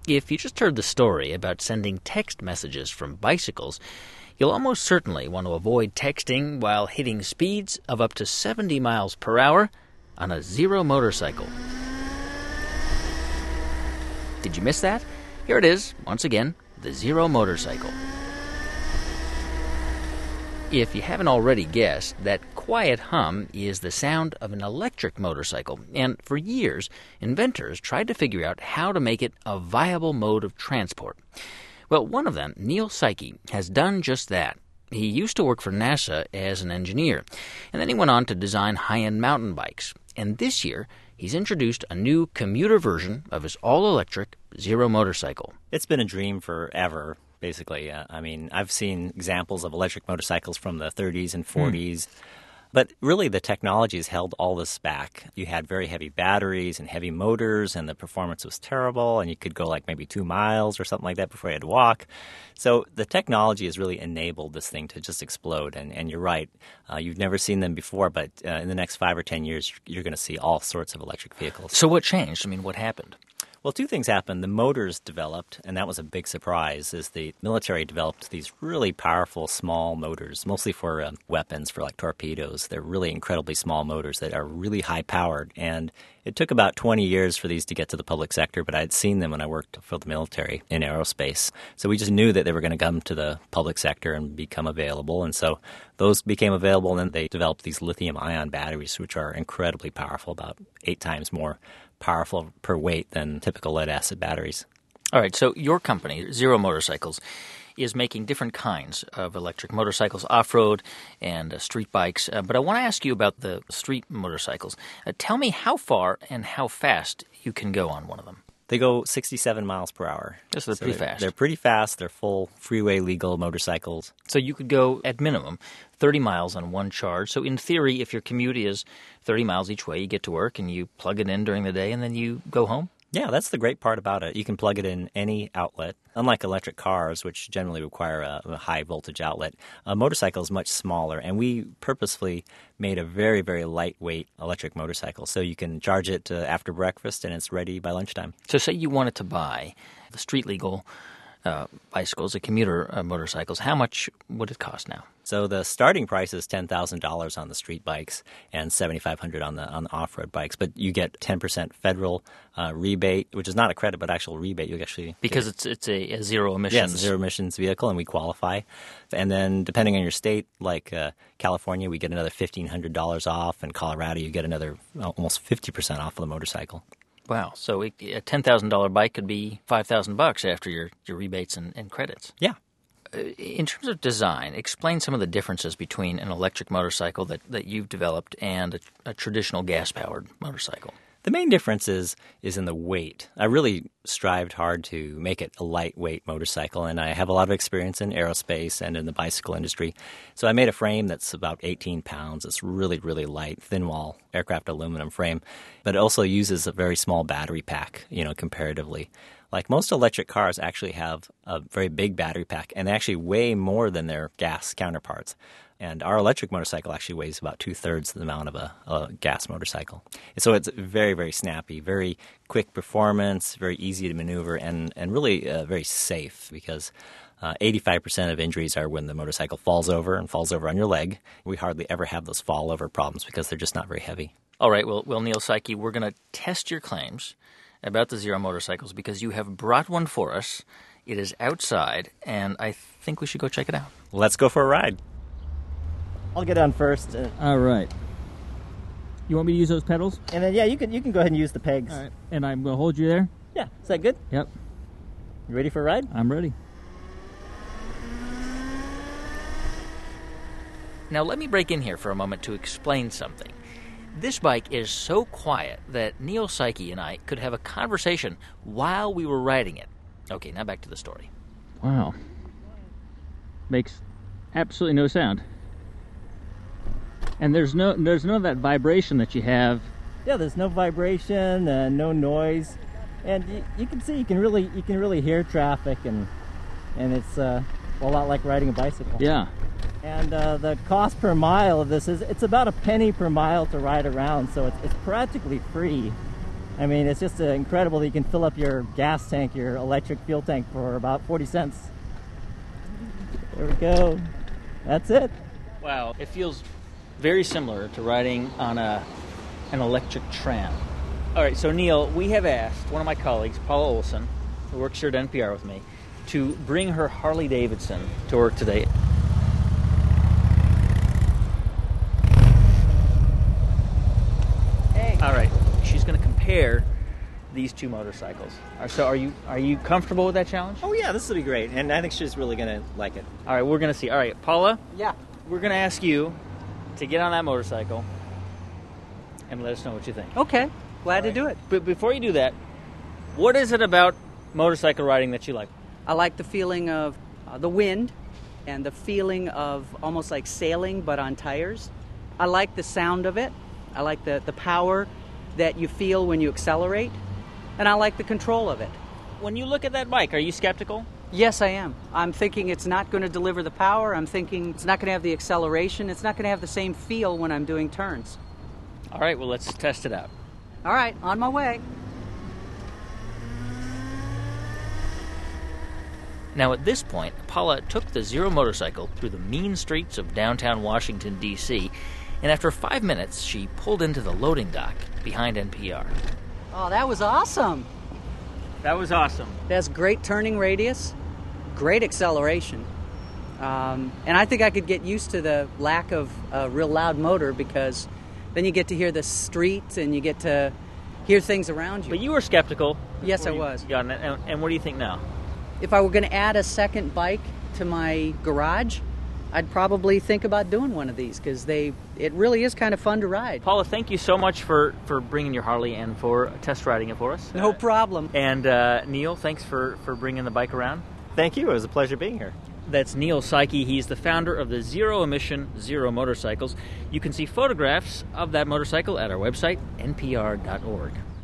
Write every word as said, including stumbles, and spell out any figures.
If you just heard the story about sending text messages from bicycles, you'll almost certainly want to avoid texting while hitting speeds of up to seventy miles per hour on a Zero motorcycle. Did you miss that? Here it is, once again, the Zero motorcycle. If you haven't already guessed, that quiet hum is the sound of an electric motorcycle, and for years, inventors tried to figure out how to make it a viable mode of transport. Well, one of them, Neil Psyche, has done just that. He used to work for NASA as an engineer, and then he went on to design high-end mountain bikes. And this year, he's introduced a new commuter version of his all-electric Zero motorcycle. It's been a dream forever. Basically, uh, I mean, I've seen examples of electric motorcycles from the thirties and forties, mm. but really the technology has held all this back. You had very heavy batteries and heavy motors, and the performance was terrible, and you could go like maybe two miles or something like that before you had to walk. So the technology has really enabled this thing to just explode, and, and you're right. Uh, you've never seen them before, but uh, in the next five or ten years, you're going to see all sorts of electric vehicles. So what changed? I mean, what happened? Well, two things happened. The motors developed, and that was a big surprise, is the military developed these really powerful small motors, mostly for um, weapons, for like torpedoes. They're really incredibly small motors that are really high-powered, and it took about twenty years for these to get to the public sector, but I'd seen them when I worked for the military in aerospace. So we just knew that they were going to come to the public sector and become available, and so those became available, and then they developed these lithium-ion batteries, which are incredibly powerful, about eight times more powerful per weight than typical lead-acid batteries. All right, so your company, Zero Motorcycles, is making different kinds of electric motorcycles, off-road and uh, street bikes. Uh, but I want to ask you about the street motorcycles. Uh, tell me how far and how fast you can go on one of them. They go sixty-seven miles per hour. Yes, so they're so pretty they're, fast. They're pretty fast. They're full freeway legal motorcycles. So you could go, at minimum, thirty miles on one charge. So in theory, if your commute is thirty miles each way, you get to work and you plug it in during the day and then you go home? Yeah, that's the great part about it. You can plug it in any outlet. Unlike electric cars, which generally require a, a high-voltage outlet, a motorcycle is much smaller, and we purposefully made a very, very lightweight electric motorcycle. So you can charge it uh, after breakfast, and it's ready by lunchtime. So say you wanted to buy the street-legal uh, bicycles, the commuter uh, motorcycles. How much would it cost now? So the starting price is ten thousand dollars on the street bikes and seventy-five hundred dollars on the on the off-road bikes. But you get ten percent federal uh, rebate, which is not a credit, but actual rebate. You actually because it's it's a, a zero emissions. Yes, a zero emissions vehicle, and we qualify. And then depending on your state, like uh, California, we get another fifteen hundred dollars off, and Colorado, you get another almost fifty percent off of the motorcycle. Wow. So it, a ten thousand dollars bike could be five thousand bucks after your, your rebates and, and credits. Yeah. In terms of design, explain some of the differences between an electric motorcycle that, that you've developed and a, a traditional gas-powered motorcycle. The main difference is, is in the weight. I really strived hard to make it a lightweight motorcycle, and I have a lot of experience in aerospace and in the bicycle industry. So I made a frame that's about eighteen pounds. It's really, really light, thin-wall aircraft aluminum frame, but it also uses a very small battery pack, you know, comparatively. Like most electric cars actually have a very big battery pack, and they actually weigh more than their gas counterparts. And our electric motorcycle actually weighs about two-thirds the amount of a, a gas motorcycle. So it's very, very snappy, very quick performance, very easy to maneuver, and, and really uh, very safe because uh, eighty-five percent of injuries are when the motorcycle falls over and falls over on your leg. We hardly ever have those fall-over problems because they're just not very heavy. All right, well, well Neil Psyche, we're going to test your claims about the Zero motorcycles because you have brought one for us. It is outside, and I think we should go check it out. Let's go for a ride. I'll get on first. Uh, All right. You want me to use those pedals? and then, yeah, you can you can go ahead and use the pegs. All right. And I'm going to hold you there? Yeah, is that good? Yep. You ready for a ride? I'm ready. Now, let me break in here for a moment to explain something. This bike is so quiet that Neil Psyche and I could have a conversation while we were riding it. Okay, now back to the story. Wow. Makes absolutely no sound. And there's no there's none of that vibration that you have. Yeah, there's no vibration, uh, no noise, and you, you can see you can really you can really hear traffic, and and it's uh, a lot like riding a bicycle. Yeah. And uh, the cost per mile of this is it's about a penny per mile to ride around, so it's it's practically free. I mean, it's just uh, incredible that you can fill up your gas tank, your electric fuel tank, for about forty cents. There we go. That's it. Wow, it feels very similar to riding on a an electric tram. All right, so Neil, we have asked one of my colleagues, Paula Olson, who works here at N P R with me, to bring her Harley Davidson to work today. Hey. All right, she's going to compare these two motorcycles. So are you are you comfortable with that challenge? Oh yeah, this will be great, and I think she's really going to like it. All right, we're going to see. All right, Paula, Yeah. we're going to ask you to get on that motorcycle and let us know what you think. Okay. Glad to do it. But before you do that, what is it about motorcycle riding that you like? I like the feeling of uh, the wind and the feeling of almost like sailing but on tires. I like the sound of it. I like the, the power that you feel when you accelerate. And I like the control of it. When you look at that bike, are you skeptical? Yes, I am. I'm thinking it's not going to deliver the power. I'm thinking it's not going to have the acceleration. It's not going to have the same feel when I'm doing turns. All right, well, let's test it out. All right, on my way. Now, at this point, Paula took the Zero motorcycle through the mean streets of downtown Washington, D C, and after five minutes, she pulled into the loading dock behind N P R. Oh, that was awesome. That was awesome. It has great turning radius, great acceleration. Um, and I think I could get used to the lack of a real loud motor, because then you get to hear the street and you get to hear things around you. But you were skeptical. Yes, I before you was. got in it. And, and what do you think now? If I were going to add a second bike to my garage, I'd probably think about doing one of these, because they it really is kind of fun to ride. Paula, thank you so much for, for bringing your Harley and for test riding it for us. No problem. And uh, Neil, thanks for, for bringing the bike around. Thank you. It was a pleasure being here. That's Neil Psyche. He's the founder of the Zero Emission Zero Motorcycles. You can see photographs of that motorcycle at our website, N P R dot org.